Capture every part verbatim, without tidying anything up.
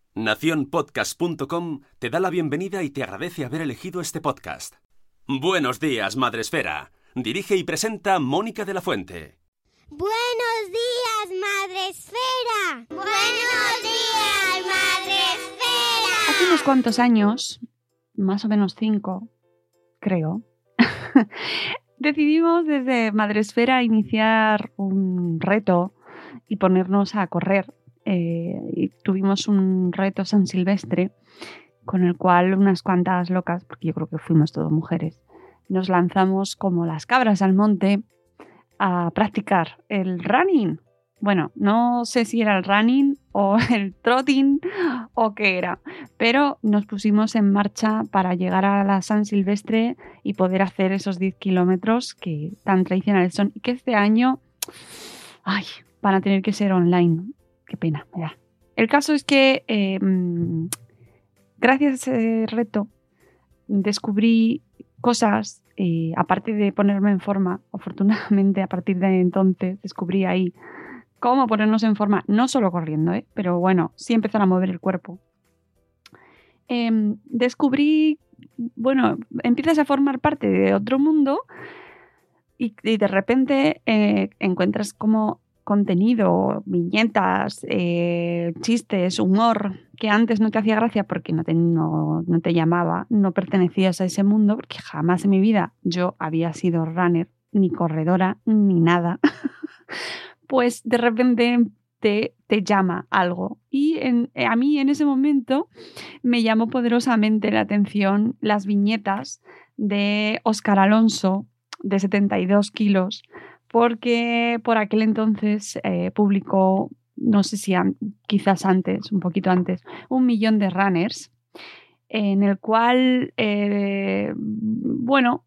nación podcast punto com te da la bienvenida y te agradece haber elegido este podcast. Buenos días, Madresfera. Dirige y presenta Mónica de la Fuente. Buenos días, Madresfera. Buenos días, Madresfera. Hace unos cuantos años, más o menos cinco, creo, decidimos desde Madresfera iniciar un reto y ponernos a correr. Eh, y tuvimos un reto San Silvestre con el cual unas cuantas locas, porque yo creo que fuimos todas mujeres, nos lanzamos como las cabras al monte a practicar el running. Bueno, no sé si era el running o el trotting o qué era, pero nos pusimos en marcha para llegar a la San Silvestre y poder hacer esos diez kilómetros que tan tradicionales son y que este año ay, van a tener que ser online. Qué pena, me da. El caso es que eh, gracias a ese reto descubrí cosas, eh, aparte de ponerme en forma, afortunadamente a partir de entonces descubrí ahí cómo ponernos en forma, no solo corriendo, ¿eh? Pero bueno, sí empezar a mover el cuerpo. Eh, descubrí, bueno, empiezas a formar parte de otro mundo y, y de repente eh, encuentras como contenido, viñetas, eh, chistes, humor que antes no te hacía gracia porque no te, no, no te llamaba, no pertenecías a ese mundo, porque jamás en mi vida yo había sido runner, ni corredora, ni nada. Pues de repente te, te llama algo. Y en, a mí en ese momento me llamó poderosamente la atención las viñetas de Óscar Alonso, de setenta y dos kilos, porque por aquel entonces eh, publicó, no sé si an- quizás antes, un poquito antes, un millón de runners, en el cual, eh, bueno,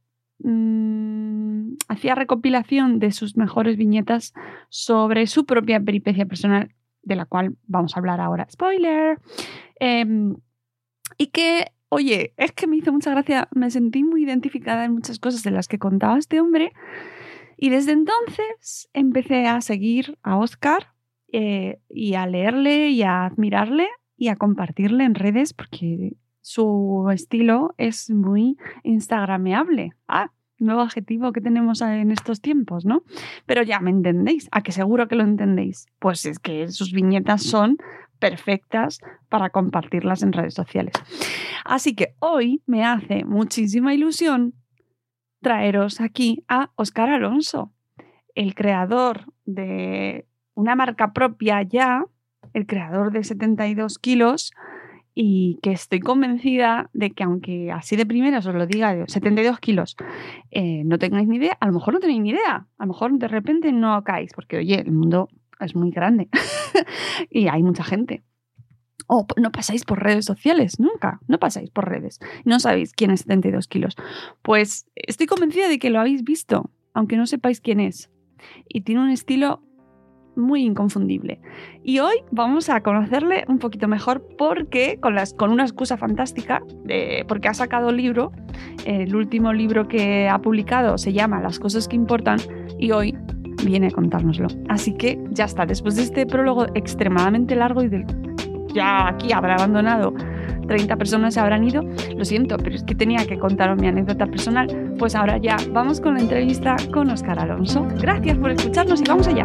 mmm, hacía recopilación de sus mejores viñetas sobre su propia peripecia personal, de la cual vamos a hablar ahora. ¡Spoiler! Eh, y que, oye, es que me hizo mucha gracia, me sentí muy identificada en muchas cosas de las que contaba este hombre. Y desde entonces empecé a seguir a Óscar eh, y a leerle y a admirarle y a compartirle en redes porque su estilo es muy instagrameable. Ah, nuevo adjetivo que tenemos en estos tiempos, ¿no? Pero ya me entendéis, ¿a que seguro que lo entendéis? Pues es que sus viñetas son perfectas para compartirlas en redes sociales. Así que hoy me hace muchísima ilusión traeros aquí a Óscar Alonso, el creador de una marca propia ya, el creador de setenta y dos kilos, y que estoy convencida de que aunque así de primeras os lo diga, setenta y dos kilos, eh, no tengáis ni idea, a lo mejor no tenéis ni idea, a lo mejor de repente no caáis, porque oye, el mundo es muy grande y hay mucha gente. O no pasáis por redes sociales, nunca, no pasáis por redes, no sabéis quién es setenta y dos kilos. Pues estoy convencida de que lo habéis visto, aunque no sepáis quién es. Y tiene un estilo muy inconfundible. Y hoy vamos a conocerle un poquito mejor porque, con, las, con una excusa fantástica, de, porque ha sacado el libro, el último libro que ha publicado se llama Las cosas que importan y hoy viene a contárnoslo. Así que ya está, después de este prólogo extremadamente largo y del ya aquí habrá abandonado, treinta personas se habrán ido, lo siento, pero es que tenía que contaros mi anécdota personal, pues ahora ya vamos con la entrevista con Óscar Alonso. Gracias por escucharnos y vamos allá.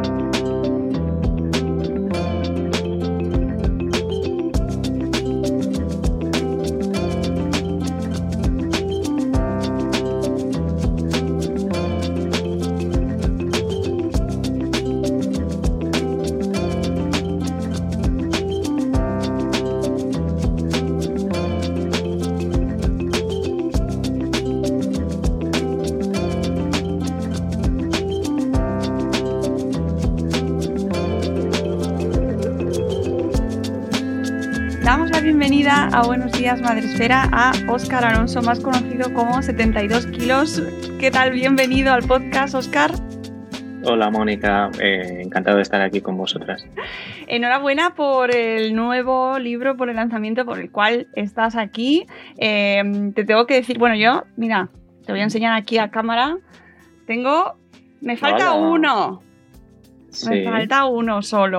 Damos la bienvenida a Buenos Días Madresfera a Óscar Alonso, más conocido como setenta y dos kilos. ¿Qué tal? Bienvenido al podcast, Óscar. Hola Mónica, eh, encantado de estar aquí con vosotras. Enhorabuena por el nuevo libro, por el lanzamiento por el cual estás aquí. Eh, te tengo que decir, bueno, yo, mira, te voy a enseñar aquí a cámara. Tengo, me falta Hola. uno. Sí. Me falta uno solo.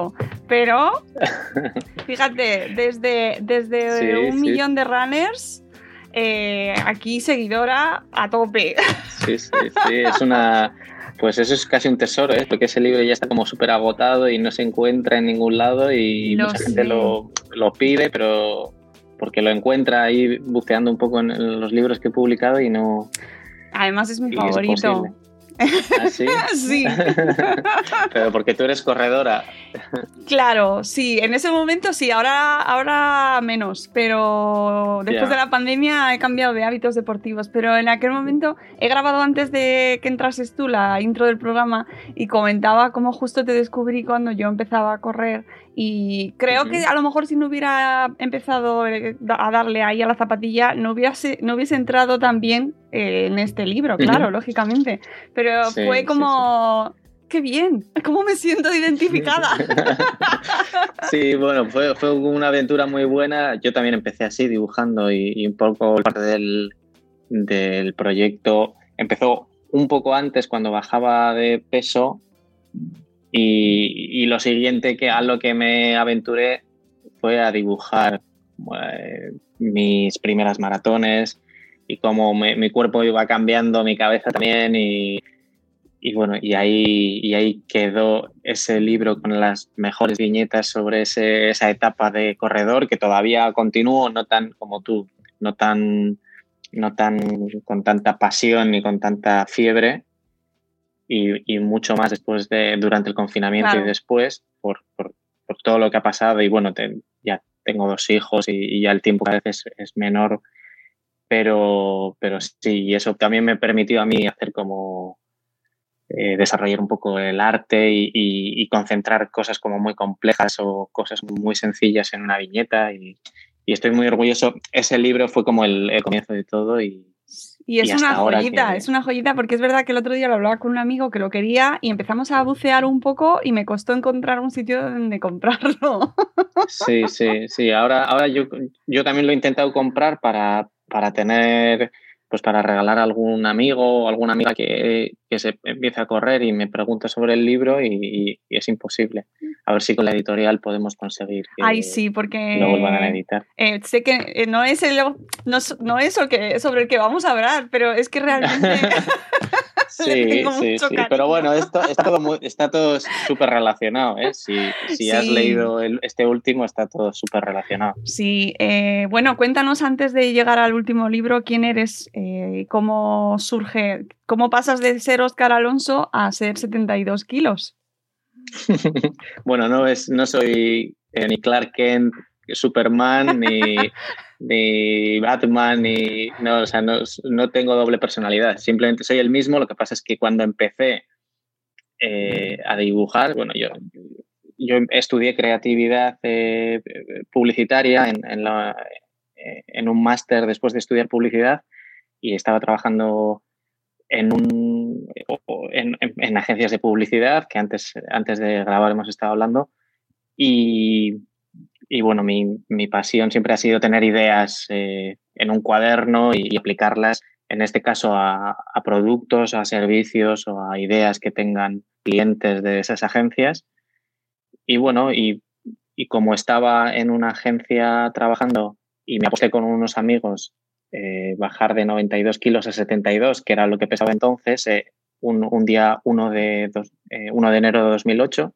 pero fíjate, desde, desde Sí, un sí. millón de runners, eh, aquí seguidora a tope. Sí, sí, sí, es una... Pues eso es casi un tesoro, ¿eh? Porque ese libro ya está como súper agotado y no se encuentra en ningún lado y Lo mucha sé. gente lo, lo pide, pero porque lo encuentra ahí buceando un poco en, en los libros que he publicado y no... Además es mi y es favorito. imposible. ¿Ah, sí? Sí. Pero porque tú eres corredora. Claro, sí, en ese momento sí, ahora, ahora menos, pero después Ya. de la pandemia he cambiado de hábitos deportivos, pero en aquel momento he grabado antes de que entrases tú la intro del programa y comentaba cómo justo te descubrí cuando yo empezaba a correr y creo Ujú. que a lo mejor si no hubiera empezado eh, a darle ahí a la zapatilla no hubiese, no hubiese entrado tan bien eh, en este libro, claro, Ujú. lógicamente, pero Sí, fue sí, como... ¡Qué bien! ¿Cómo me siento identificada? Sí, bueno, fue, fue una aventura muy buena. Yo también empecé así, dibujando y, y un poco parte del, del proyecto empezó un poco antes cuando bajaba de peso y, y lo siguiente que a lo que me aventuré fue a dibujar eh, mis primeras maratones y cómo me, mi cuerpo iba cambiando, mi cabeza también y Y bueno, y ahí, y ahí quedó ese libro con las mejores viñetas sobre ese, esa etapa de corredor que todavía continúo, no tan como tú, no tan, no tan con tanta pasión ni con tanta fiebre y, y mucho más después de, durante el confinamiento Claro. y después por, por, por todo lo que ha pasado y bueno, te, ya tengo dos hijos y, y ya el tiempo cada vez es, es menor, pero, pero sí, y eso también me permitió a mí hacer como Eh, desarrollar un poco el arte y, y, y concentrar cosas como muy complejas o cosas muy sencillas en una viñeta y, y estoy muy orgulloso. Ese libro fue como el, el comienzo de todo y, Y es y hasta una ahora joyita, que... es una joyita porque es verdad que el otro día lo hablaba con un amigo que lo quería y empezamos a bucear un poco y me costó encontrar un sitio donde comprarlo. Sí, sí, sí. Ahora, ahora yo, yo también lo he intentado comprar para, para tener, pues para regalar a algún amigo o alguna amiga que, que se empiece a correr y me pregunta sobre el libro y, y, y es imposible. A ver si con la editorial podemos conseguir que Ay, sí, lo porque vuelvan a editar. eh, sé que eh, no es el no, no es el que, sobre el que vamos a hablar, pero es que realmente le Sí, tengo sí, mucho sí. cariño. Pero bueno, esto está todo muy- está todo súper relacionado, ¿eh? Si, si has Sí. leído el- este último, está todo súper relacionado. Sí, eh, bueno, cuéntanos antes de llegar al último libro quién eres, eh, cómo surge, cómo pasas de ser Óscar Alonso a ser setenta y dos kilos. Bueno, no es, no soy eh, ni Clark Kent, Superman, ni, ni Batman, ni no, o sea, no, no tengo doble personalidad. Simplemente soy el mismo. Lo que pasa es que cuando empecé eh, a dibujar, bueno, yo, yo estudié creatividad eh, publicitaria en, en, la, eh, en un máster después de estudiar publicidad y estaba trabajando en, un, en, en, en agencias de publicidad, que antes, antes de grabar hemos estado hablando, y, y bueno, mi, mi pasión siempre ha sido tener ideas eh, en un cuaderno y, y aplicarlas, en este caso, a, a productos, a servicios o a ideas que tengan clientes de esas agencias. Y bueno, y, y como estaba en una agencia trabajando y me aposté con unos amigos Eh, bajar de noventa y dos kilos a setenta y dos, que era lo que pesaba entonces, eh, un, un día uno de, dos, eh, uno de enero de dos mil ocho.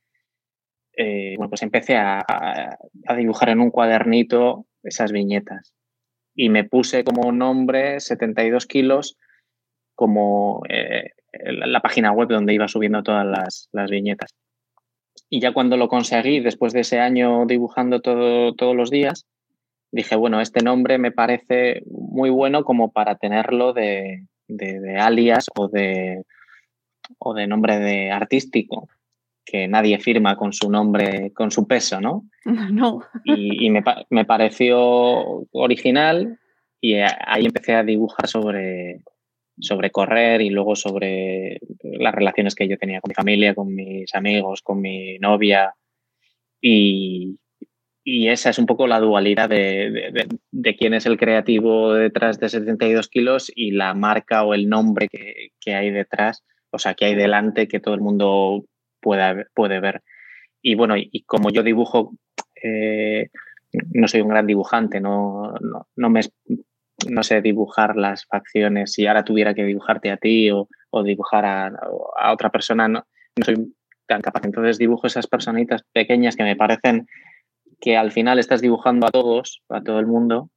Eh, bueno, pues empecé a, a, a dibujar en un cuadernito esas viñetas y me puse como nombre setenta y dos kilos como eh, la, la página web donde iba subiendo todas las, las viñetas. Y ya cuando lo conseguí, después de ese año dibujando todo, todos los días, dije, bueno, este nombre me parece muy bueno como para tenerlo de, de, de alias o de, o de nombre de artístico, que nadie firma con su nombre, con su peso, ¿no? No. Y, y me, me pareció original y ahí empecé a dibujar sobre, sobre correr y luego sobre las relaciones que yo tenía con mi familia, con mis amigos, con mi novia y... Y esa es un poco la dualidad de, de, de, de quién es el creativo detrás de setenta y dos kilos y la marca o el nombre que, que hay detrás, o sea, que hay delante que todo el mundo pueda, puede ver. y bueno, y, y como yo dibujo, eh, no soy un gran dibujante, no, no, no me no sé dibujar las facciones. Si ahora tuviera que dibujarte a ti o, o dibujar a, a otra persona, no, no soy tan capaz. Entonces dibujo esas personitas pequeñas que me parecen que al final estás dibujando a todos, a todo el mundo,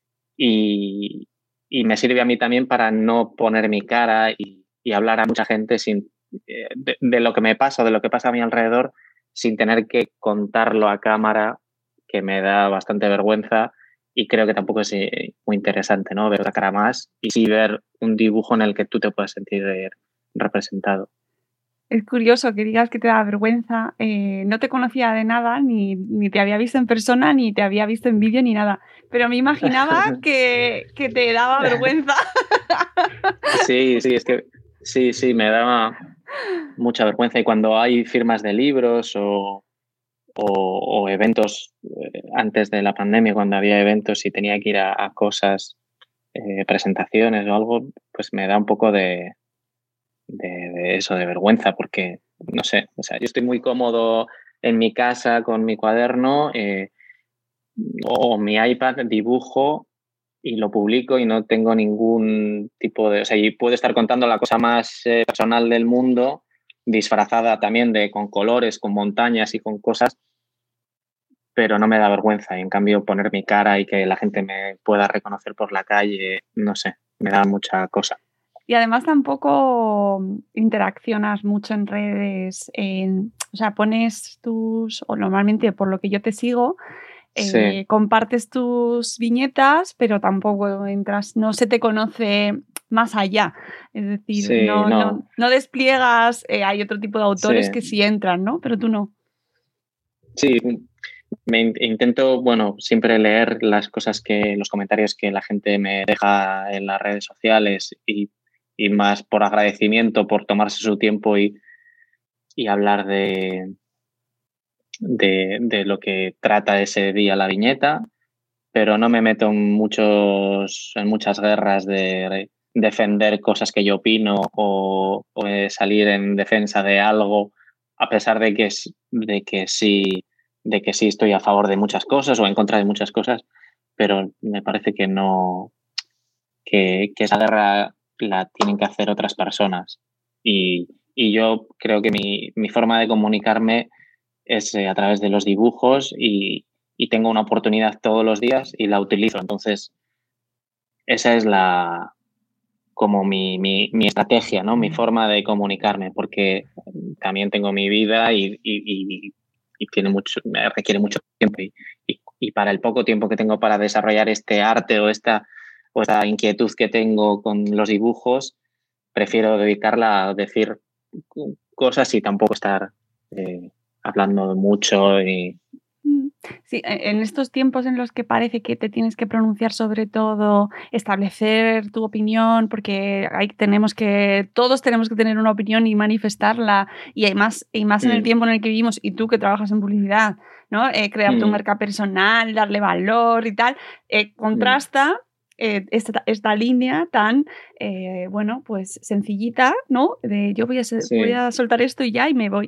y, y me sirve a mí también para no poner mi cara y, y hablar a mucha gente sin, eh, de, de lo que me pasa, de lo que pasa a mi alrededor, sin tener que contarlo a cámara, que me da bastante vergüenza. Y creo que tampoco es muy interesante, ¿no? Ver la cara más y sí ver un dibujo en el que tú te puedas sentir representado. Es curioso que digas que te da vergüenza. Eh, no te conocía de nada, ni, ni te había visto en persona, ni te había visto en vídeo, ni nada. Pero me imaginaba que, que te daba vergüenza. Sí, sí, es que sí, sí, me daba mucha vergüenza. Y cuando hay firmas de libros o... O, o eventos eh, antes de la pandemia, cuando había eventos y tenía que ir a, a cosas, eh, presentaciones o algo, pues me da un poco de, de, de eso, de vergüenza, porque no sé, o sea, yo estoy muy cómodo en mi casa con mi cuaderno eh, o mi iPad, dibujo y lo publico y no tengo ningún tipo de... O sea, y puedo estar contando la cosa más eh, personal del mundo, disfrazada también de con colores, con montañas y con cosas, pero no me da vergüenza. Y en cambio poner mi cara y que la gente me pueda reconocer por la calle, no sé, me da mucha cosa. Y además tampoco interaccionas mucho en redes, en, o sea, pones tus, o normalmente por lo que yo te sigo, sí. eh, compartes tus viñetas, pero tampoco entras, no se te conoce más allá. Es decir, sí, no, no. no, no despliegas, eh, hay otro tipo de autores sí. que sí entran, ¿no? Pero tú no. Sí, me intento, bueno, siempre leer las cosas que, los comentarios que la gente me deja en las redes sociales y, y más por agradecimiento, por tomarse su tiempo y, y hablar de, de, de lo que trata ese día la viñeta, pero no me meto en, muchos, en muchas guerras de defender cosas que yo opino o, o de salir en defensa de algo, a pesar de que, de que sí de que sí estoy a favor de muchas cosas o en contra de muchas cosas, pero me parece que no, que, que esa guerra la tienen que hacer otras personas. Y, y yo creo que mi, mi forma de comunicarme es eh, a través de los dibujos y, y tengo una oportunidad todos los días y la utilizo. Entonces, esa es la como mi, mi, mi estrategia, ¿no? Mi forma de comunicarme, porque también tengo mi vida y, y, y y tiene mucho, me requiere mucho tiempo y, y, y para el poco tiempo que tengo para desarrollar este arte o esta, o esta inquietud que tengo con los dibujos, prefiero dedicarla a decir cosas y tampoco estar eh, hablando mucho y... Sí, en estos tiempos en los que parece que te tienes que pronunciar sobre todo, establecer tu opinión, porque hay, tenemos que, todos tenemos que tener una opinión y manifestarla, y hay más, y más mm. en el tiempo en el que vivimos, y tú que trabajas en publicidad, ¿no? Eh, crear mm. tu marca personal, darle valor y tal, eh, contrasta mm. eh, esta, esta línea tan, eh, bueno, pues sencillita, ¿no? De yo voy a, sí. voy a soltar esto y ya y me voy.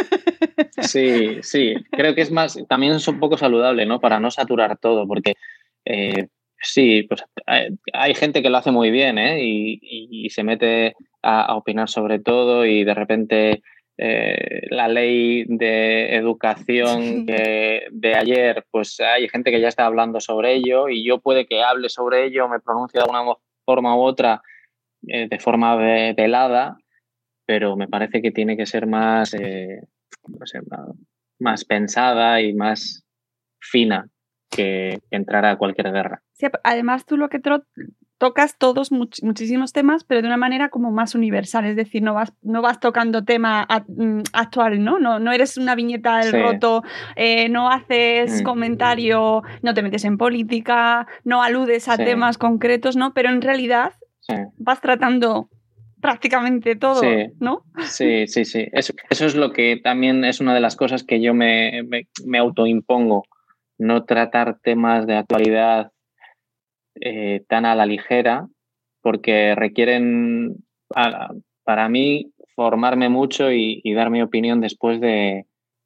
Sí, sí, creo que es más, también es un poco saludable, ¿no? Para no saturar todo, porque eh, sí, pues hay, hay gente que lo hace muy bien, ¿eh? Y, y, y se mete a, a opinar sobre todo y de repente eh, la ley de educación sí. que de ayer, pues hay gente que ya está hablando sobre ello y yo puede que hable sobre ello, me pronuncie de alguna forma u otra eh, de forma velada, pero me parece que tiene que ser más... Eh, no sé, más pensada y más fina que, que entrar a cualquier guerra. Sí, además tú lo que tro- tocas todos much- muchísimos temas, pero de una manera como más universal, es decir, no vas, no vas tocando tema a- actual, ¿no? No, no eres una viñeta del sí. roto, eh, no haces mm. comentario, no te metes en política, no aludes a sí. temas concretos, ¿no? Pero en realidad sí. vas tratando prácticamente todo, sí, ¿no? Sí, sí, sí. Eso, eso es lo que también es una de las cosas que yo me, me, me autoimpongo. No tratar temas de actualidad eh, tan a la ligera, porque requieren, a, para mí, formarme mucho y, y dar mi opinión después de,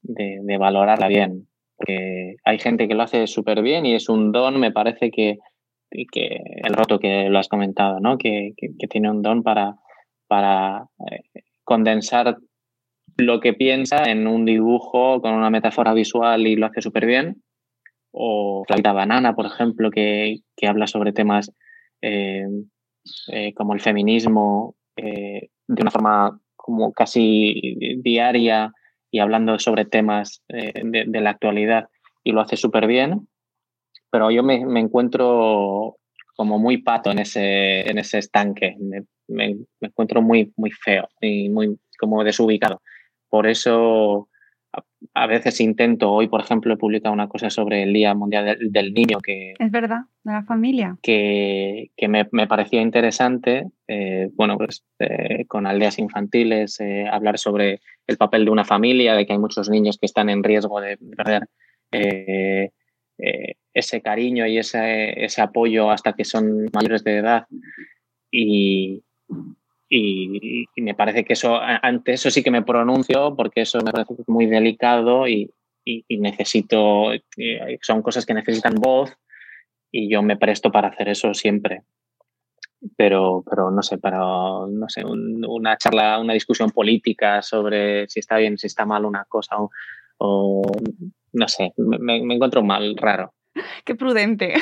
de, de valorarla bien. Porque hay gente que lo hace súper bien y es un don, me parece que, que el Roto que lo has comentado, ¿no? Que, que, que tiene un don para, para eh, condensar lo que piensa en un dibujo con una metáfora visual y lo hace súper bien. O Flavita Banana, por ejemplo, que, que habla sobre temas eh, eh, como el feminismo eh, de una forma como casi diaria y hablando sobre temas eh, de, de la actualidad y lo hace súper bien. Pero yo me, me encuentro como muy pato en ese, en ese estanque. Me, me, me encuentro muy, muy feo y muy como desubicado. Por eso a, a veces intento, hoy por ejemplo he publicado una cosa sobre el Día Mundial del, del Niño que... Es verdad, de la familia. Que, que me, me parecía interesante, eh, bueno, pues eh, con aldeas infantiles, eh, hablar sobre el papel de una familia, de que hay muchos niños que están en riesgo de perder eh, eh, ese cariño y ese, ese apoyo hasta que son mayores de edad. Y, y, y me parece que eso, ante eso sí que me pronuncio, porque eso me parece muy delicado y, y, y necesito, son cosas que necesitan voz y yo me presto para hacer eso siempre. Pero, pero no sé, para no sé, un, una charla, una discusión política sobre si está bien, si está mal una cosa o, o no sé, me, me encuentro mal, raro. Qué prudente.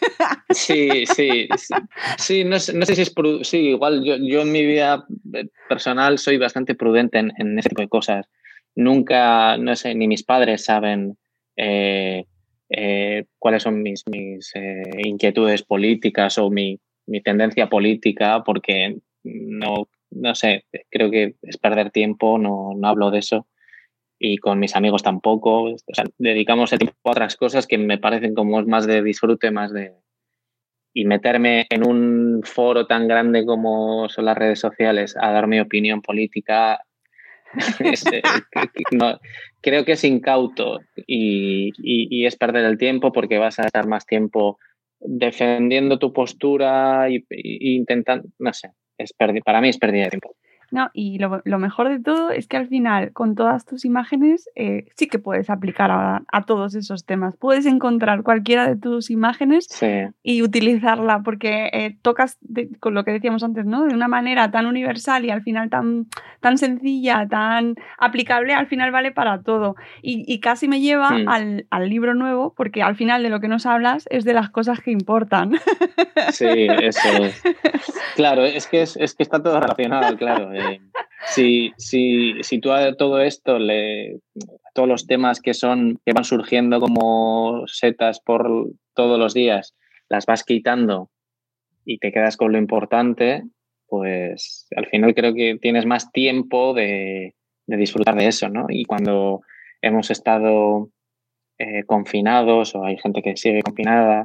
Sí, sí, sí, sí no, sé, no sé si es prudente, sí, igual yo, yo en mi vida personal soy bastante prudente en, en ese tipo de cosas. Nunca, no sé, ni mis padres saben eh, eh, cuáles son mis, mis eh, inquietudes políticas o mi, mi tendencia política, porque no, no sé, creo que es perder tiempo, no, no hablo de eso. Y con mis amigos tampoco. O sea, dedicamos el tiempo a otras cosas que me parecen como más de disfrute, más de... Y meterme en un foro tan grande como son las redes sociales a dar mi opinión política, es, eh, no, creo que es incauto y, y, y es perder el tiempo porque vas a estar más tiempo defendiendo tu postura y, y intentando, no sé, es perdi- para mí es pérdida de tiempo. No, y lo, lo mejor de todo es que al final, con todas tus imágenes, eh, sí que puedes aplicar a, a todos esos temas. Puedes encontrar cualquiera de tus imágenes sí. y utilizarla, porque eh, tocas, de, con lo que decíamos antes, ¿no? De una manera tan universal y al final tan, tan sencilla, tan aplicable, al final vale para todo. Y, y casi me lleva mm. al, al libro nuevo, porque al final de lo que nos hablas es de las cosas que importan. Sí, eso es. Claro, es que, es, es que está todo relacionado, claro. Eh, si, si, si tú a todo esto, le, a todos los temas que, son, que van surgiendo como setas por todos los días, las vas quitando y te quedas con lo importante, pues al final creo que tienes más tiempo de, de disfrutar de eso, ¿no? Y cuando hemos estado eh, confinados o hay gente que sigue confinada,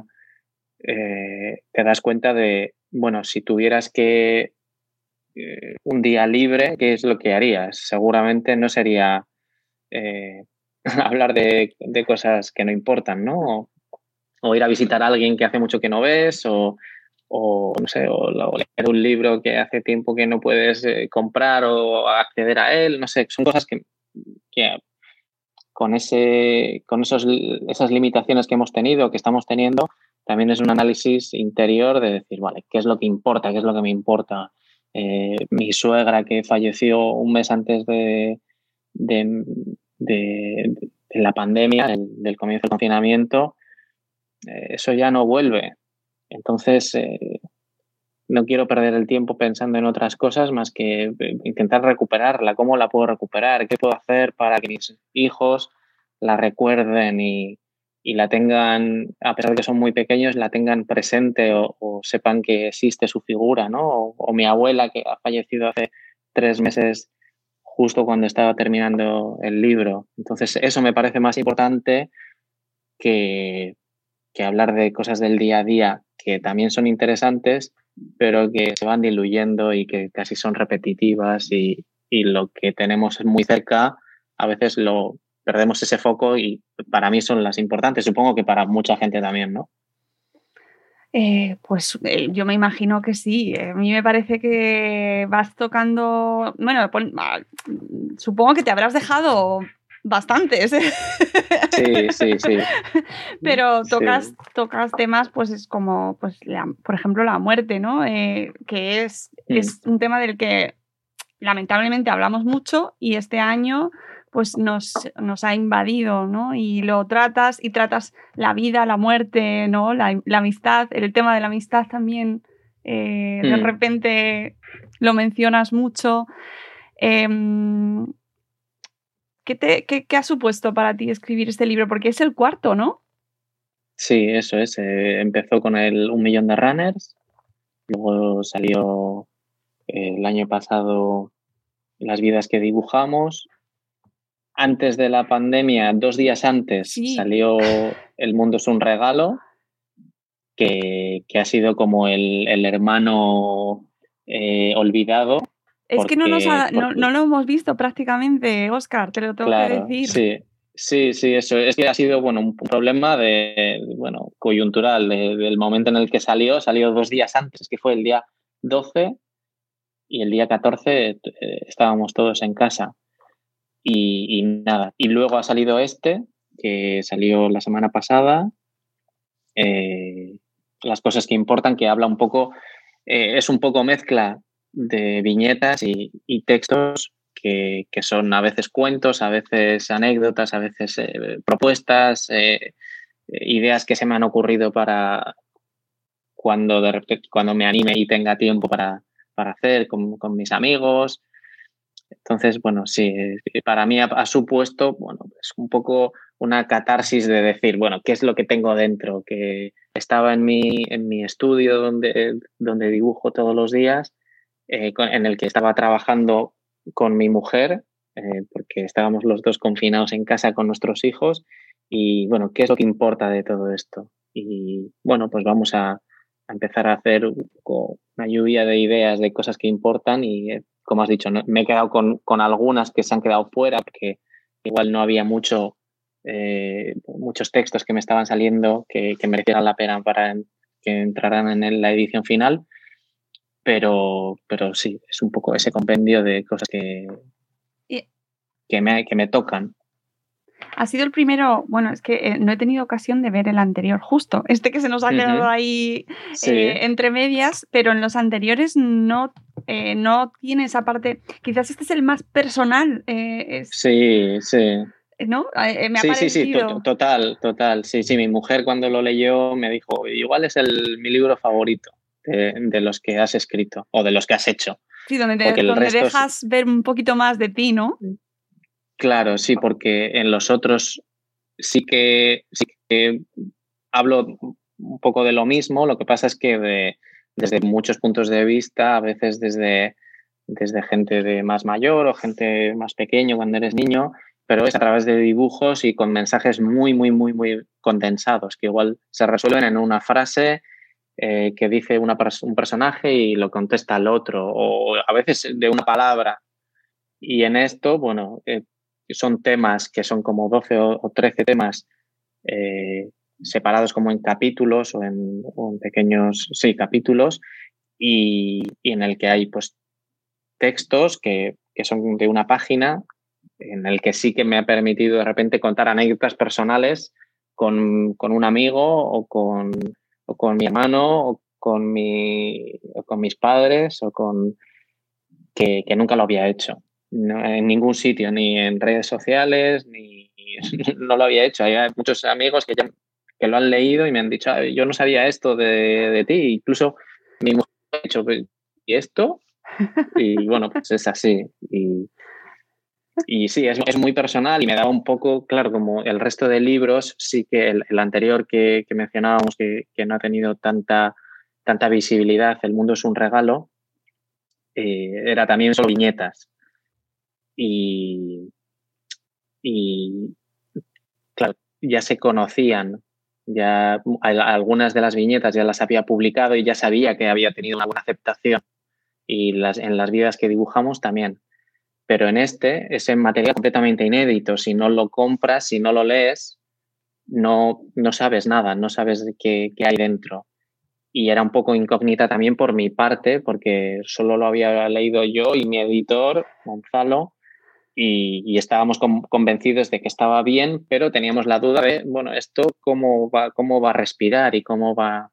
eh, te das cuenta de, bueno, si tuvieras que eh, un día libre, ¿qué es lo que harías? Seguramente no sería eh, hablar de, de cosas que no importan, ¿no? O, o ir a visitar a alguien que hace mucho que no ves, o, o no sé, o, o leer un libro que hace tiempo que no puedes eh, comprar o acceder a él, no sé, son cosas que, que con, ese, con esos, esas limitaciones que hemos tenido, que estamos teniendo, también es un análisis interior de decir, vale, ¿qué es lo que importa? ¿Qué es lo que me importa? Eh, mi suegra que falleció un mes antes de, de, de, de la pandemia, del, del comienzo del confinamiento, eh, eso ya no vuelve. Entonces, eh, no quiero perder el tiempo pensando en otras cosas más que intentar recuperarla. ¿Cómo la puedo recuperar? ¿Qué puedo hacer para que mis hijos la recuerden y, y la tengan, a pesar de que son muy pequeños, la tengan presente o, o sepan que existe su figura, ¿no? O, o mi abuela, que ha fallecido hace tres meses justo cuando estaba terminando el libro. Entonces, eso me parece más importante que, que hablar de cosas del día a día que también son interesantes, pero que se van diluyendo y que casi son repetitivas y, y lo que tenemos muy cerca, a veces lo perdemos ese foco y para mí son las importantes. Supongo que para mucha gente también, ¿no? Eh, pues eh, yo me imagino que sí. A mí me parece que vas tocando... Bueno, pon, supongo que te habrás dejado bastantes. Sí, sí, sí. Pero tocas, Sí. tocas temas, pues es como, pues, la, por ejemplo, la muerte, ¿no? Eh, que es, Mm. es un tema del que lamentablemente hablamos mucho y este año pues nos, nos ha invadido, ¿no? Y lo tratas y tratas la vida, la muerte, ¿no? La, la amistad, el tema de la amistad también, eh, de Mm. repente lo mencionas mucho. Eh, ¿qué, te, qué, ¿Qué ha supuesto para ti escribir este libro? Porque es el cuarto, ¿no? Sí, eso es. Eh, empezó con el Un millón de runners, luego salió eh, el año pasado Las vidas que dibujamos. Antes de la pandemia, dos días antes, Sí. salió El mundo es un regalo, que, que ha sido como el, el hermano eh, olvidado. Es porque, que no, nos ha, no, porque, no lo hemos visto prácticamente, Óscar, te lo tengo claro, que decir. sí, sí, sí, eso es que ha sido bueno un problema de bueno coyuntural de, del momento en el que salió. Salió dos días antes, que fue el día doce, y el día catorce eh, estábamos todos en casa. Y, y nada, y luego ha salido este, que salió la semana pasada, eh, Las cosas que importan, que habla un poco, eh, es un poco mezcla de viñetas y, y textos que, que son a veces cuentos, a veces anécdotas, a veces eh, propuestas, eh, ideas que se me han ocurrido para cuando, de repente, cuando me anime y tenga tiempo para, para hacer con, con mis amigos. Entonces, bueno, sí, para mí ha, ha supuesto, bueno, pues un poco una catarsis de decir, bueno, ¿qué es lo que tengo dentro? Que estaba en mi, en mi estudio donde, donde dibujo todos los días, eh, con, en el que estaba trabajando con mi mujer, eh, porque estábamos los dos confinados en casa con nuestros hijos. Y bueno, ¿qué es lo que importa de todo esto? Y bueno, pues vamos a, a empezar a hacer un poco una lluvia de ideas de cosas que importan y, eh, como has dicho, no, me he quedado con, con algunas que se han quedado fuera porque igual no había mucho, eh, muchos textos que me estaban saliendo que, que merecieran la pena para que entraran en la edición final, pero, pero sí, es un poco ese compendio de cosas que, que, me, que me tocan. Ha sido el primero, bueno, es que eh, no he tenido ocasión de ver el anterior, justo, este que se nos ha quedado uh-huh. ahí sí. eh, entre medias, pero en los anteriores no, eh, no tiene esa parte, quizás este es el más personal. Eh, es, sí, sí. ¿No? Eh, me ha sí, parecido. sí, sí, to- total, total. Sí, sí, mi mujer cuando lo leyó me dijo, igual es el, mi libro favorito de, de los que has escrito o de los que has hecho. Sí, donde, te, donde dejas es... ver un poquito más de ti, ¿no? Claro, sí, porque en los otros sí que, sí que hablo un poco de lo mismo. Lo que pasa es que de, desde muchos puntos de vista, a veces desde, desde gente de más mayor o gente más pequeño cuando eres niño, pero es a través de dibujos y con mensajes muy, muy, muy, muy condensados, que igual se resuelven en una frase eh, que dice una, un personaje y lo contesta el otro, o a veces de una palabra. Y en esto, bueno, eh, son temas que son como doce o trece temas eh, separados como en capítulos o en, o en pequeños, sí, capítulos, y, y en el que hay pues textos que, que son de una página, en el que sí que me ha permitido de repente contar anécdotas personales con, con un amigo o con, o con mi hermano o con, mi, o con mis padres o con que, que nunca lo había hecho. No, en ningún sitio, ni en redes sociales, ni no lo había hecho. Hay muchos amigos que, ya, que lo han leído y me han dicho, yo no sabía esto de, de ti. Incluso mi mujer me ha dicho, ¿y esto? Y bueno, pues es así. Y, y sí, es, es muy personal y me daba un poco, claro, como el resto de libros, sí que el, el anterior que, que mencionábamos, que, que no ha tenido tanta, tanta visibilidad, El mundo es un regalo, eh, era también solo viñetas. Y, y, claro, ya se conocían, ya algunas de las viñetas ya las había publicado y ya sabía que había tenido una buena aceptación, y las, en las vidas que dibujamos también. Pero en este es en material completamente inédito. Si no lo compras, si no lo lees, no, no sabes nada, no sabes qué, qué hay dentro. Y era un poco incógnita también por mi parte, porque solo lo había leído yo y mi editor, Gonzalo, y, y estábamos con, convencidos de que estaba bien, pero teníamos la duda de, bueno, esto cómo va, cómo va a respirar y cómo va,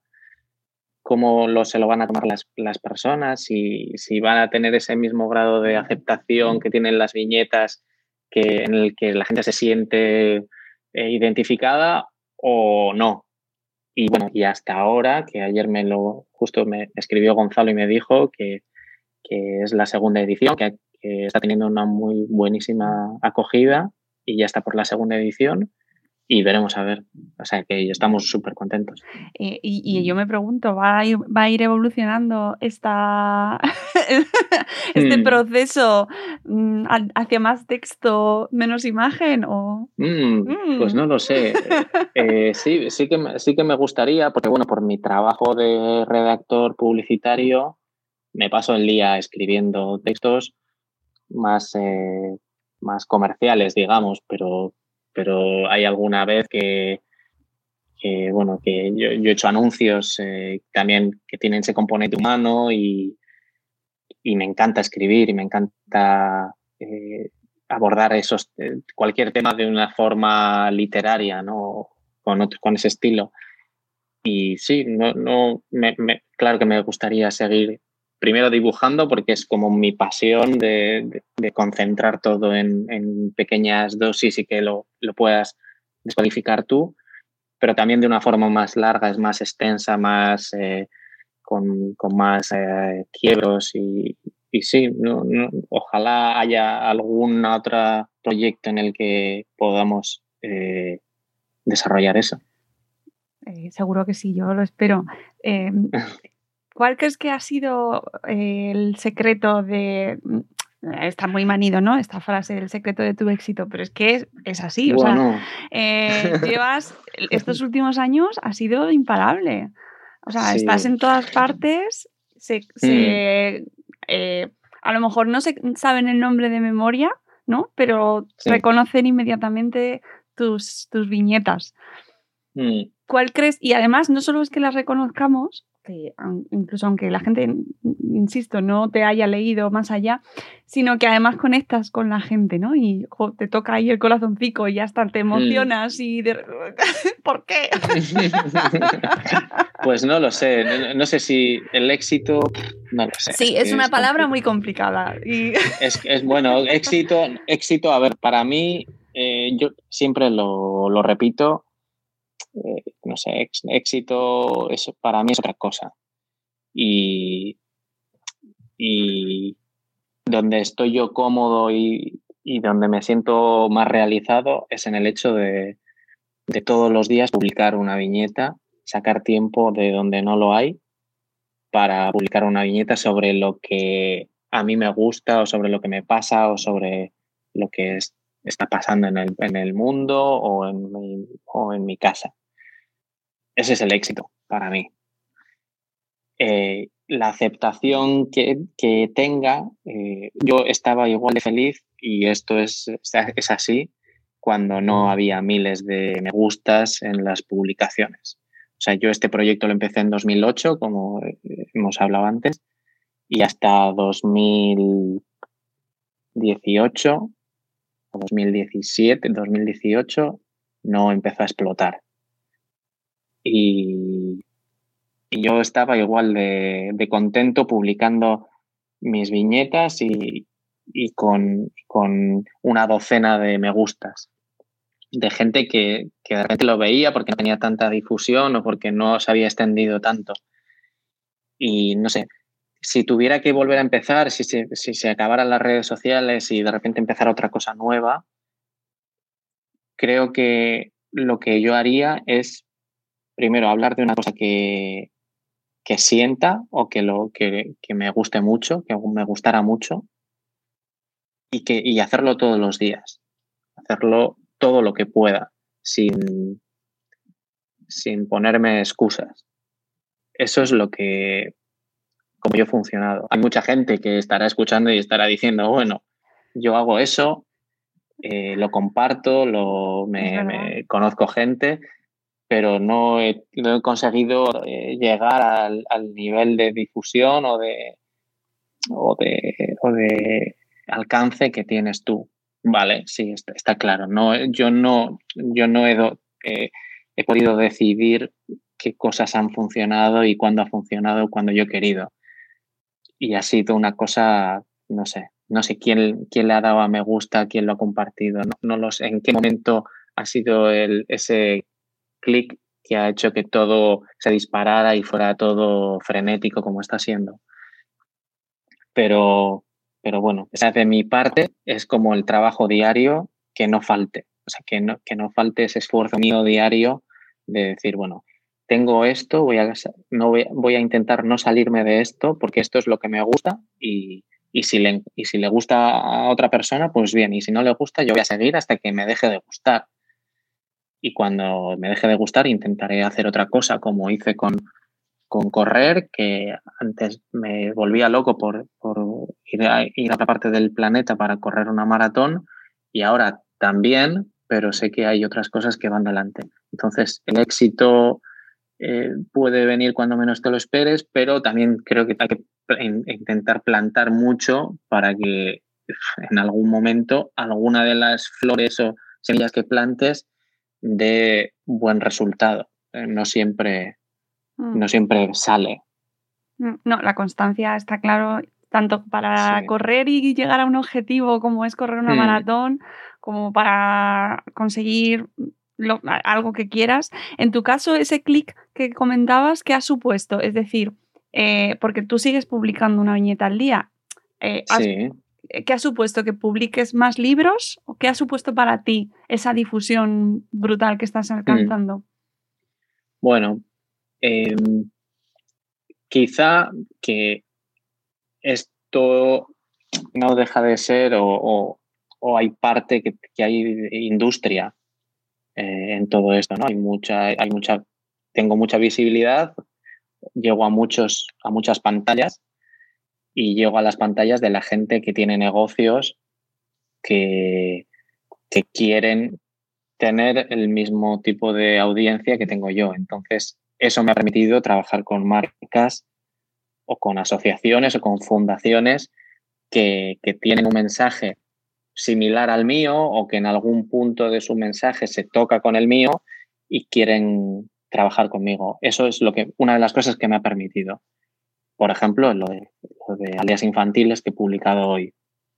cómo lo, se lo van a tomar las, las personas y si van a tener ese mismo grado de aceptación que tienen las viñetas, que, en el que la gente se siente eh, identificada o no. Y bueno, y hasta ahora, que ayer me lo justo me escribió Gonzalo y me dijo que, que es la segunda edición, que, que está teniendo una muy buenísima acogida y ya está por la segunda edición y veremos a ver. O sea que estamos súper contentos. Eh, y, y yo me pregunto, ¿va a ir, va a ir evolucionando esta, este mm. proceso mm, hacia más texto, menos imagen? O... Mm, mm. Pues no lo sé. eh, sí, sí, que me, sí que me gustaría, porque bueno, por mi trabajo de redactor publicitario me paso el día escribiendo textos más, eh, más comerciales, digamos, pero, pero hay alguna vez que, que bueno, que yo, yo he hecho anuncios eh, también que tienen ese componente humano y, y me encanta escribir y me encanta eh, abordar esos eh, cualquier tema de una forma literaria, ¿no? Con, otro, con ese estilo. Y sí, no, no, me, me, claro que me gustaría seguir primero dibujando porque es como mi pasión de, de, de concentrar todo en, en pequeñas dosis y que lo, lo puedas descodificar tú, pero también de una forma más larga, es más extensa, más eh, con, con más eh, quiebros y, y sí, no, no, ojalá haya algún otro proyecto en el que podamos eh, desarrollar eso. Eh, seguro que sí, yo lo espero. Eh, ¿Cuál crees que ha sido eh, el secreto de... Está muy manido, ¿no? Esta frase, el secreto de tu éxito, pero es que es, es así, bueno. O sea, eh, llevas, estos últimos años ha sido imparable. O sea, sí. Estás en todas partes, se, se, mm. eh, a lo mejor no se saben el nombre de memoria, ¿no? Pero sí. Reconocen inmediatamente tus, tus viñetas. Mm. ¿Cuál crees? Y además, no solo es que las reconozcamos, que incluso aunque la gente, insisto, no te haya leído más allá, sino que además conectas con la gente, ¿no? Y jo, te toca ahí el corazoncico y hasta te emocionas mm. y... De... ¿Por qué? Pues no lo sé. No, no sé si el éxito... No lo sé. Sí, es, es una es palabra complicado. Muy complicada. Y... Es, es bueno, éxito, éxito, a ver, para mí, eh, yo siempre lo, lo repito, Eh, no sé, éxito eso para mí es otra cosa y, y donde estoy yo cómodo y, y donde me siento más realizado es en el hecho de, de todos los días publicar una viñeta, sacar tiempo de donde no lo hay para publicar una viñeta sobre lo que a mí me gusta o sobre lo que me pasa o sobre lo que es, está pasando en el, en el mundo o en mi, o en mi casa. Ese es el éxito para mí. Eh, la aceptación que, que tenga, eh, yo estaba igual de feliz y esto es, es así cuando no había miles de me gustas en las publicaciones. O sea, yo este proyecto lo empecé en dos mil ocho, como hemos hablado antes, y hasta dos mil dieciocho o dos mil diecisiete, dos mil dieciocho no empezó a explotar. Y, y yo estaba igual de, de contento publicando mis viñetas y, y con, con una docena de me gustas de gente que, que de repente lo veía porque no tenía tanta difusión o porque no se había extendido tanto. Y no sé, si tuviera que volver a empezar, si se, si se acabaran las redes sociales y de repente empezara otra cosa nueva, creo que lo que yo haría es primero, hablar de una cosa que, que sienta o que, lo, que, que me guste mucho, que me gustara mucho y, que, y hacerlo todos los días. Hacerlo todo lo que pueda, sin, sin ponerme excusas. Eso es lo que, como yo he funcionado. Hay mucha gente que estará escuchando y estará diciendo, bueno, yo hago eso, eh, lo comparto, lo, me, me conozco gente... pero no he, no he conseguido eh, llegar al, al nivel de difusión o de, o de, o de alcance que tienes tú. Vale, sí, está, está claro. No, yo no, yo no he, do- eh, he podido decidir qué cosas han funcionado y cuándo ha funcionado, cuando yo he querido. Y ha sido una cosa, no sé, no sé quién, quién le ha dado a me gusta, quién lo ha compartido, no, no lo sé, en qué momento ha sido el, ese clic que ha hecho que todo se disparara y fuera todo frenético como está siendo. Pero, pero bueno, esa de mi parte es como el trabajo diario que no falte. O sea, que no, que no falte ese esfuerzo mío diario de decir, bueno, tengo esto, voy a, no voy, voy a intentar no salirme de esto porque esto es lo que me gusta y, y, si le, y si le gusta a otra persona, pues bien, y si no le gusta, yo voy a seguir hasta que me deje de gustar. Y cuando me deje de gustar, intentaré hacer otra cosa, como hice con, con correr, que antes me volvía loco por, por ir, a, ir a otra parte del planeta para correr una maratón y ahora también, pero sé que hay otras cosas que van delante. Entonces, el éxito eh, puede venir cuando menos te lo esperes, pero también creo que hay que intentar plantar mucho para que en algún momento alguna de las flores o semillas que plantes dé buen resultado. Eh, no siempre no siempre sale. No, la constancia está claro, tanto para Sí. correr y llegar a un objetivo como es correr una Hmm. maratón, como para conseguir lo, algo que quieras. En tu caso, ese clic que comentabas, ¿qué ha supuesto? Es decir, eh, porque tú sigues publicando una viñeta al día. Eh, has, Sí. ¿Qué ha supuesto? ¿Que publiques más libros? ¿O qué ha supuesto para ti esa difusión brutal que estás alcanzando? Hmm. Bueno, eh, quizá que esto no deja de ser o, o, o hay parte que, que hay industria eh, en todo esto, ¿no? Hay mucha, hay mucha, tengo mucha visibilidad, llego a muchos, a muchas pantallas y llego a las pantallas de la gente que tiene negocios que, que quieren tener el mismo tipo de audiencia que tengo yo. Entonces, eso me ha permitido trabajar con marcas o con asociaciones o con fundaciones que, que tienen un mensaje similar al mío o que en algún punto de su mensaje se toca con el mío y quieren trabajar conmigo. Eso es lo que, una de las cosas que me ha permitido. Por ejemplo, lo de, lo de Aldeas Infantiles que he publicado hoy.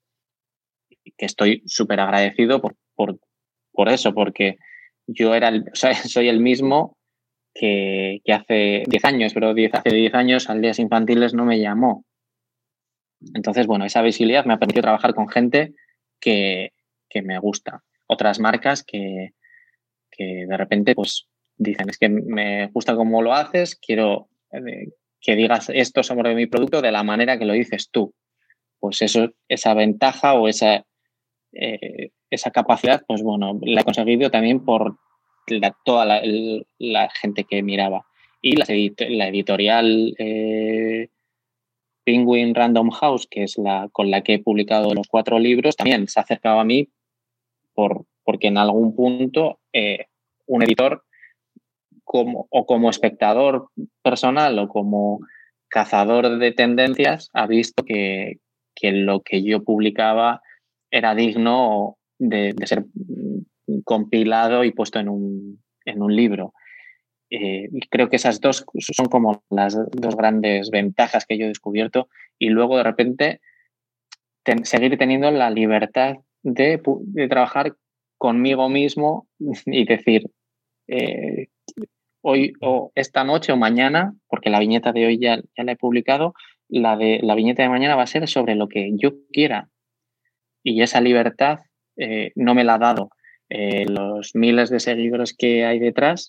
Y que estoy súper agradecido por, por, por eso, porque yo era el, o sea, soy el mismo que, que hace diez años, pero diez, hace diez años Aldeas Infantiles no me llamó. Entonces, bueno, esa visibilidad me ha permitido trabajar con gente que, que me gusta. Otras marcas que, que de repente pues dicen, es que me gusta cómo lo haces, quiero eh, que digas esto sobre mi producto de la manera que lo dices tú. Pues eso, esa ventaja o esa, eh, esa capacidad, pues bueno, la he conseguido también por la, toda la, el, la gente que miraba. Y la, la editorial eh, Penguin Random House, que es la con la que he publicado los cuatro libros, también se ha acercado a mí por, porque en algún punto eh, un editor como, o como espectador personal o como cazador de tendencias ha visto que, que lo que yo publicaba era digno de, de ser compilado y puesto en un, en un libro. Eh, y creo que esas dos son como las dos grandes ventajas que yo he descubierto y luego de repente ten, seguir teniendo la libertad de, de trabajar conmigo mismo y decir eh, hoy o esta noche o mañana, porque la viñeta de hoy ya, ya la he publicado, la, de, la viñeta de mañana va a ser sobre lo que yo quiera y esa libertad eh, no me la ha dado eh, los miles de seguidores que hay detrás,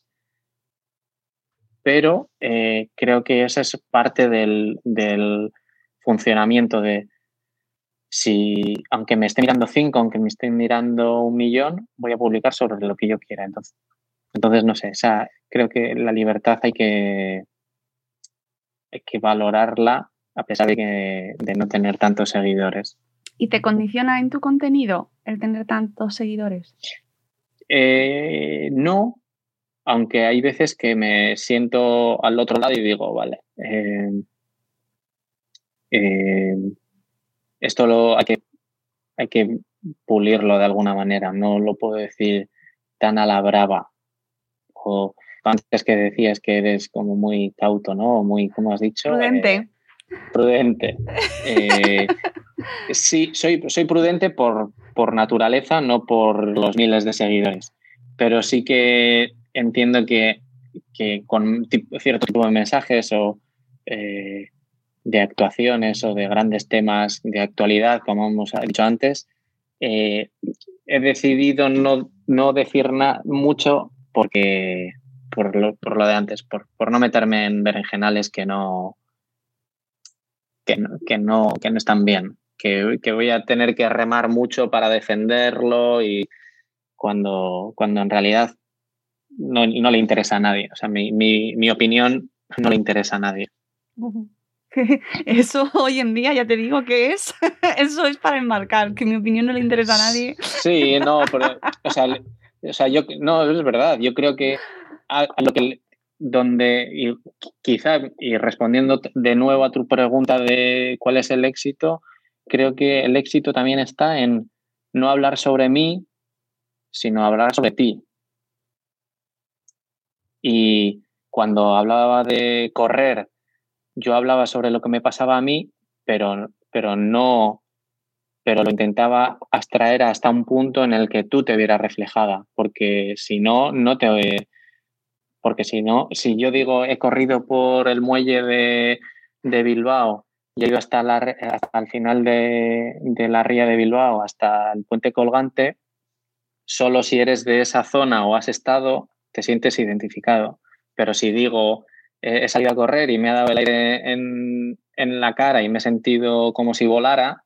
pero eh, creo que esa es parte del, del funcionamiento de si, aunque me esté mirando cinco, aunque me esté mirando un millón, voy a publicar sobre lo que yo quiera. Entonces, entonces no sé, esa, creo que la libertad hay que, hay que valorarla a pesar de, que, de no tener tantos seguidores. ¿Y te condiciona en tu contenido el tener tantos seguidores? Eh, no, aunque hay veces que me siento al otro lado y digo, vale, eh, eh, esto lo hay que, hay que pulirlo de alguna manera, no lo puedo decir tan a la brava. O antes que decías que eres como muy cauto, ¿no? O muy, ¿cómo has dicho? Prudente. Eh, prudente. Eh, sí, soy, soy prudente por, por naturaleza, no por los miles de seguidores. Pero sí que entiendo que, que con tipo, cierto tipo de mensajes o eh, de actuaciones o de grandes temas de actualidad, como hemos dicho antes, eh, he decidido no, no decir nada mucho porque por lo, por lo de antes, por, por no meterme en berenjenales que no, que no, que no, que no están bien, que, que voy a tener que remar mucho para defenderlo y cuando, cuando en realidad no, no le interesa a nadie. O sea, mi, mi, mi opinión no le interesa a nadie. Eso hoy en día ya te digo que es, eso es para enmarcar, que mi opinión no le interesa a nadie. Sí, no, pero, o sea, o sea yo, no, es verdad, yo creo que a, a lo que, donde, y quizá, y respondiendo de nuevo a tu pregunta de cuál es el éxito, creo que el éxito también está en no hablar sobre mí, sino hablar sobre ti. Y cuando hablaba de correr, yo hablaba sobre lo que me pasaba a mí, pero, pero no, pero lo intentaba abstraer hasta un punto en el que tú te vieras reflejada, porque si no, no te, porque si no, si yo digo he corrido por el muelle de, de Bilbao y he ido hasta, la, hasta el final de, de la ría de Bilbao, hasta el puente colgante, solo si eres de esa zona o has estado, te sientes identificado. Pero si digo, eh, he salido a correr y me ha dado el aire en, en la cara y me he sentido como si volara,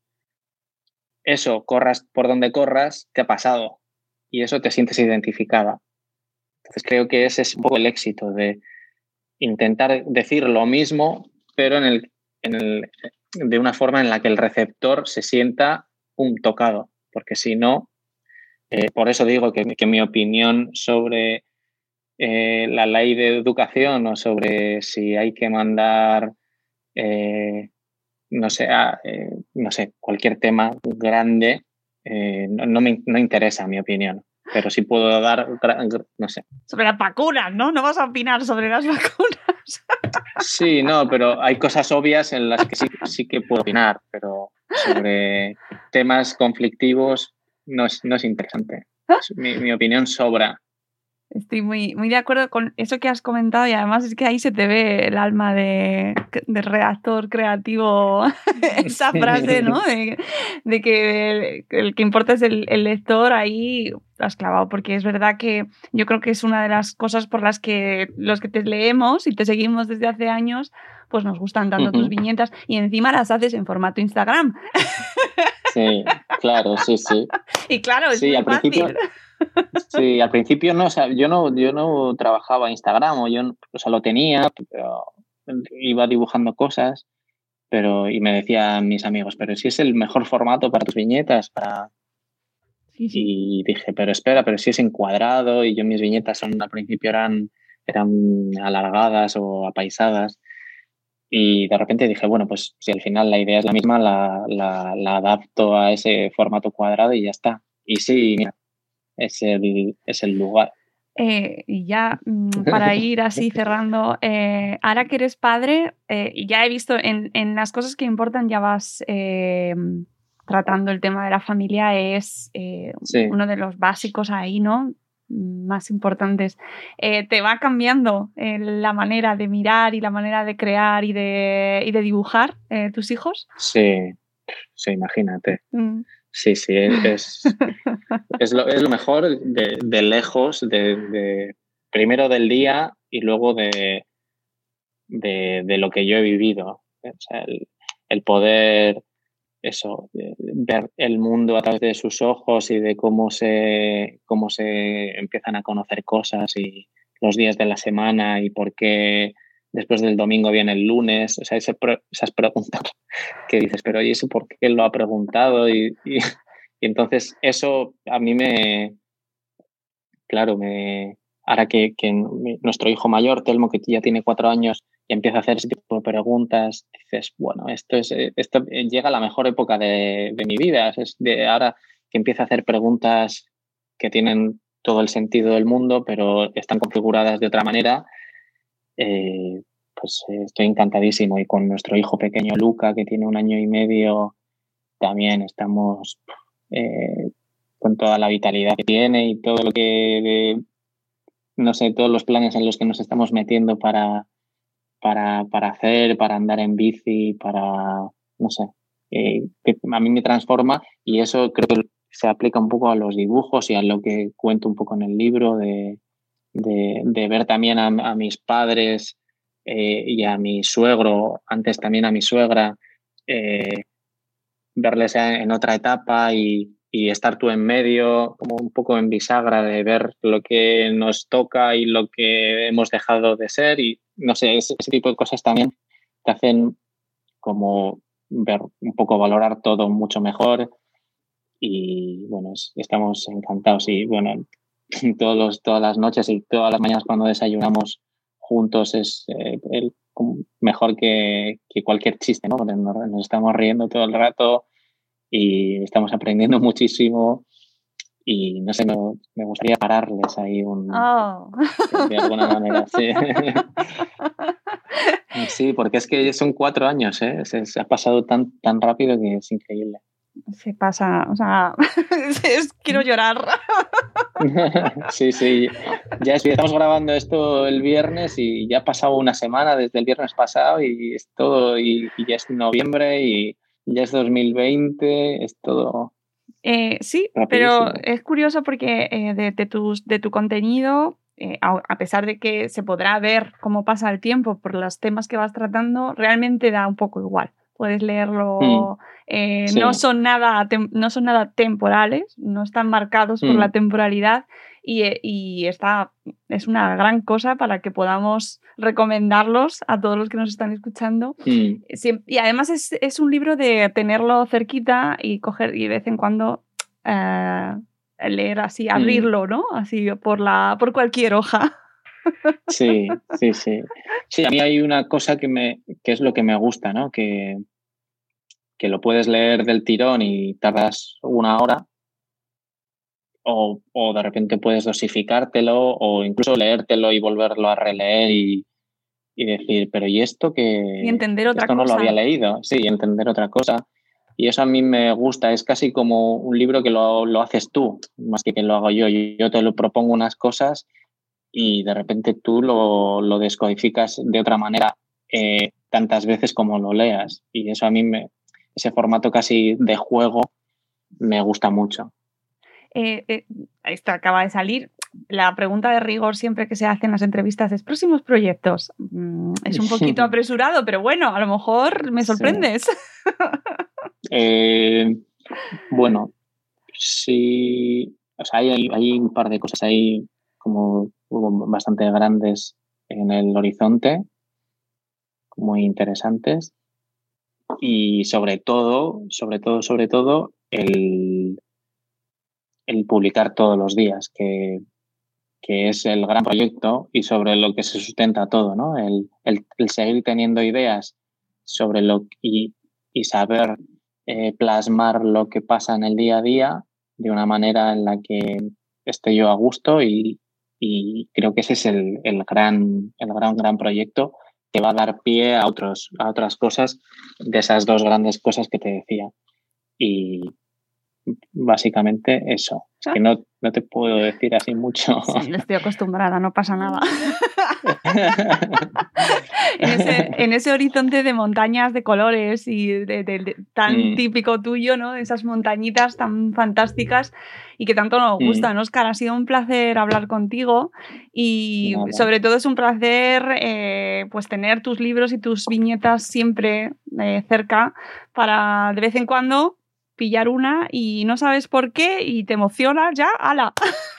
eso, corras por donde corras, te ha pasado. Y eso te sientes identificada. Entonces creo que ese es un poco el éxito de intentar decir lo mismo, pero en el, en el, de una forma en la que el receptor se sienta un tocado. Porque si no, eh, por eso digo que, que mi opinión sobre eh, la ley de educación o sobre si hay que mandar, eh, no sé, a, eh, no sé, cualquier tema grande, eh, no, no me no interesa mi opinión. Pero sí puedo dar, no sé. Sobre las vacunas, ¿no? No vas a opinar sobre las vacunas. Sí, no, pero hay cosas obvias en las que sí, sí que puedo opinar, pero sobre temas conflictivos no es, no es interesante. Mi, mi opinión sobra. Estoy muy, muy de acuerdo con eso que has comentado y además es que ahí se te ve el alma de, de redactor creativo, esa frase, ¿no? De, de que el, el que importa es el, el lector, ahí lo has clavado, porque es verdad que yo creo que es una de las cosas por las que los que te leemos y te seguimos desde hace años, pues nos gustan tanto uh-huh. tus viñetas y encima las haces en formato Instagram. Sí, claro, sí, sí. Y claro, es sí, muy al fácil. Principio... Sí, al principio no, o sea, yo no, yo no trabajaba Instagram, o yo, o sea, lo tenía, pero iba dibujando cosas, pero y me decían mis amigos, pero si es el mejor formato para tus viñetas, para sí, sí. Y dije, pero espera, pero si es encuadrado y yo mis viñetas son al principio eran eran alargadas o apaisadas y de repente dije, bueno, pues si al final la idea es la misma, la, la, la adapto a ese formato cuadrado y ya está. Y sí, mira. Es el, es el lugar. Eh, y ya para ir así cerrando, eh, ahora que eres padre, eh, ya he visto en, en las cosas que importan, ya vas eh, tratando el tema de la familia, es eh, sí. uno de los básicos ahí, ¿no? Más importantes. Eh, ¿Te va cambiando eh, la manera de mirar y la manera de crear y de, y de dibujar eh, tus hijos? Sí, sí, imagínate. Mm. Sí, sí, es, es, lo, es lo mejor de, de lejos, de, de primero del día y luego de, de, de lo que yo he vivido. O sea, el, el poder, eso, ver el mundo a través de sus ojos y de cómo se, cómo se empiezan a conocer cosas y los días de la semana y por qué después del domingo viene el lunes, o sea, ese, esas preguntas que dices, pero ¿y eso por qué lo ha preguntado? Y, y, y entonces eso a mí me, claro, me ahora que, que nuestro hijo mayor, Telmo, que ya tiene cuatro años y empieza a hacer ese tipo de preguntas, dices, bueno, esto es esto llega a la mejor época de, de mi vida, es de ahora que empieza a hacer preguntas que tienen todo el sentido del mundo, pero están configuradas de otra manera, eh, pues eh, estoy encantadísimo. Y con nuestro hijo pequeño Luca, que tiene un año y medio, también estamos eh, con toda la vitalidad que tiene y todo lo que, eh, no sé, todos los planes en los que nos estamos metiendo para, para, para hacer, para andar en bici, para, no sé, eh, que a mí me transforma, y eso creo que se aplica un poco a los dibujos y a lo que cuento un poco en el libro, de, de, de ver también a, a mis padres eh, y a mi suegro, antes también a mi suegra, eh, verles en otra etapa y, y estar tú en medio, como un poco en bisagra, de ver lo que nos toca y lo que hemos dejado de ser, y no sé, ese, ese tipo de cosas también te hacen como ver un poco, valorar todo mucho mejor. Y bueno, es, estamos encantados, y bueno, todos los, todas las noches y todas las mañanas cuando desayunamos juntos es eh, el, mejor que, que cualquier chiste, ¿no? Porque nos, nos estamos riendo todo el rato y estamos aprendiendo muchísimo, y no sé, me, me gustaría pararles ahí un, oh. de, de alguna manera, sí. Sí, porque es que son cuatro años, ¿eh? Se, se ha pasado tan, tan rápido que es increíble. Se pasa, o sea, es, quiero llorar. Sí, sí. Ya es, estamos grabando esto el viernes y ya ha pasado una semana desde el viernes pasado, y es todo, y, y ya es noviembre y ya es dos mil veinte, es todo. Eh, sí, pero es curioso porque eh, de, de, tus, de tu contenido, eh, a, a pesar de que se podrá ver cómo pasa el tiempo por los temas que vas tratando, realmente da un poco igual. Puedes leerlo, mm. eh, sí. no, son nada tem- no son nada temporales, no están marcados mm. por la temporalidad, y, y está, es una gran cosa para que podamos recomendarlos a todos los que nos están escuchando. Mm. Y además es, es un libro de tenerlo cerquita y coger y de vez en cuando eh, leer así, abrirlo, ¿no? Así por, la, por cualquier hoja. Sí, sí, sí. Sí, a mí hay una cosa que, me, que es lo que me gusta, ¿no? Que, que lo puedes leer del tirón y tardas una hora, o, o de repente puedes dosificártelo, o incluso leértelo y volverlo a releer y, y decir, pero ¿y esto que y entender otra esto no cosa. Lo había leído? Sí, y entender otra cosa. Y eso a mí me gusta, es casi como un libro que lo, lo haces tú, más que que lo hago yo. Yo te lo propongo unas cosas y de repente tú lo, lo descodificas de otra manera eh, tantas veces como lo leas. Y eso a mí, me, ese formato casi de juego, me gusta mucho. Eh, eh, esto acaba de salir. La pregunta de rigor siempre que se hace en las entrevistas es ¿próximos proyectos? Mm, es un poquito apresurado, pero bueno, a lo mejor me sorprendes. Sí. eh, bueno, sí, o sea, hay, hay un par de cosas ahí como bastante grandes en el horizonte, muy interesantes, y sobre todo, sobre todo, sobre todo, el, el publicar todos los días, que, que es el gran proyecto y sobre lo que se sustenta todo, ¿no? El, el, el seguir teniendo ideas sobre lo y, y saber eh, plasmar lo que pasa en el día a día de una manera en la que esté yo a gusto, y, y creo que ese es el, el gran, el gran, gran proyecto que va a dar pie a otros, a otras cosas, de esas dos grandes cosas que te decía. Y básicamente eso. Es que no, no te puedo decir así mucho. Sí, estoy acostumbrada, no pasa nada. en, ese, en ese horizonte de montañas de colores y de, de, de, tan mm. típico tuyo, ¿no? Esas montañitas tan fantásticas y que tanto nos gustan, mm. Óscar, ha sido un placer hablar contigo, y Nada. sobre todo es un placer eh, pues tener tus libros y tus viñetas siempre eh, cerca para de vez en cuando pillar una y no sabes por qué y te emociona ya, ¡hala!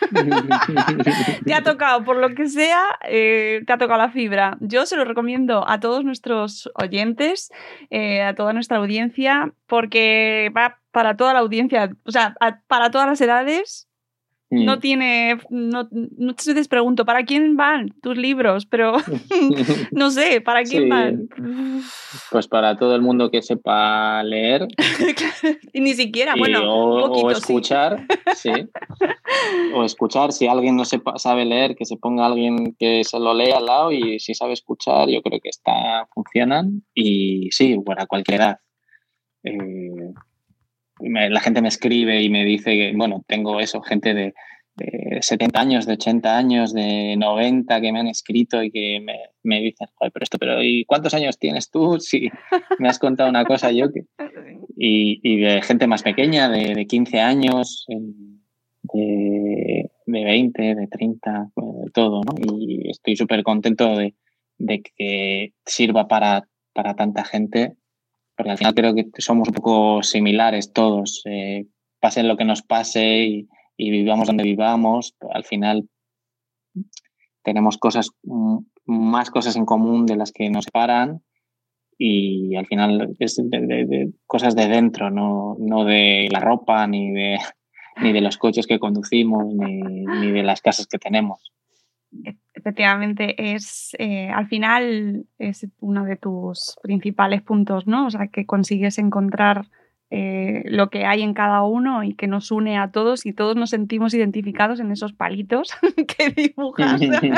Te ha tocado, por lo que sea, eh, te ha tocado la fibra. Yo se lo recomiendo a todos nuestros oyentes, eh, a toda nuestra audiencia, porque va para toda la audiencia, o sea, a, para todas las edades. no tiene... No, muchas veces pregunto, ¿para quién van tus libros? Pero no sé, ¿para quién Sí. van? Pues para todo el mundo que sepa leer. Y ni siquiera, y, bueno, o, un poquito, o escuchar, sí. sí. O escuchar, si alguien no sepa, sabe leer, que se ponga alguien que se lo lea al lado, y si sabe escuchar, yo creo que está, funcionan. Y sí, para cualquier edad. Eh, me, la gente me escribe y me dice que, bueno, tengo eso, gente de, de setenta años, de ochenta años, de noventa que me han escrito y que me, me dicen, joder, pero esto, pero ¿y cuántos años tienes tú? Si me has contado una cosa yo que... Y, y de gente más pequeña, de, de quince años, de, de veinte, de treinta, de todo, ¿no? Y estoy súper contento de, de que sirva para, para tanta gente, porque al final creo que somos un poco similares todos. Eh, pase lo que nos pase y, y vivamos donde vivamos, al final tenemos cosas, más cosas en común de las que nos separan. Y al final es de, de, de cosas de dentro, no, no de la ropa, ni de, ni de los coches que conducimos, ni, ni de las casas que tenemos. Efectivamente, es eh, al final es uno de tus principales puntos, ¿no? O sea, que consigues encontrar eh, lo que hay en cada uno y que nos une a todos, y todos nos sentimos identificados en esos palitos que dibujas.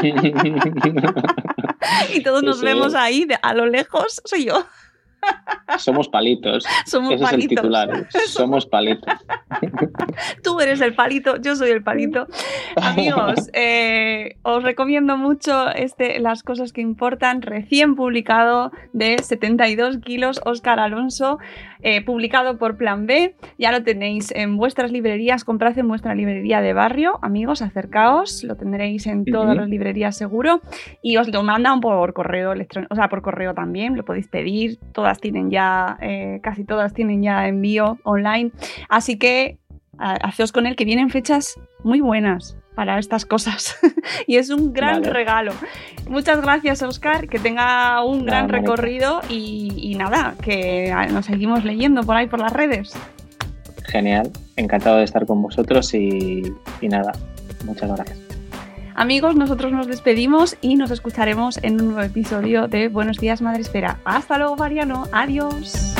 Y todos sí, nos sí. vemos ahí, de, a lo lejos, soy yo. Somos palitos. Somos Ese palitos. Es el titular. Somos palitos. Tú eres el palito, yo soy el palito. Amigos, eh, os recomiendo mucho este Las cosas que importan, recién publicado, de setenta y dos kilos, Óscar Alonso, eh, publicado por Plan B. Ya lo tenéis en vuestras librerías, comprad en vuestra librería de barrio, amigos, acercaos, lo tendréis en todas uh-huh. las librerías seguro, y os lo mandan por correo electrónico, o sea, por correo también, lo podéis pedir, todas tienen ya, eh, casi todas tienen ya envío online, así que haceos con él, que vienen fechas muy buenas para estas cosas y es un gran vale. regalo. Muchas gracias, Óscar, que tenga un gran no, recorrido y, y nada, que nos seguimos leyendo por ahí por las redes. Genial, encantado de estar con vosotros y, y nada, muchas gracias. Amigos, nosotros nos despedimos y nos escucharemos en un nuevo episodio de Buenos Días, Madresfera. Hasta luego, Mariano. Adiós.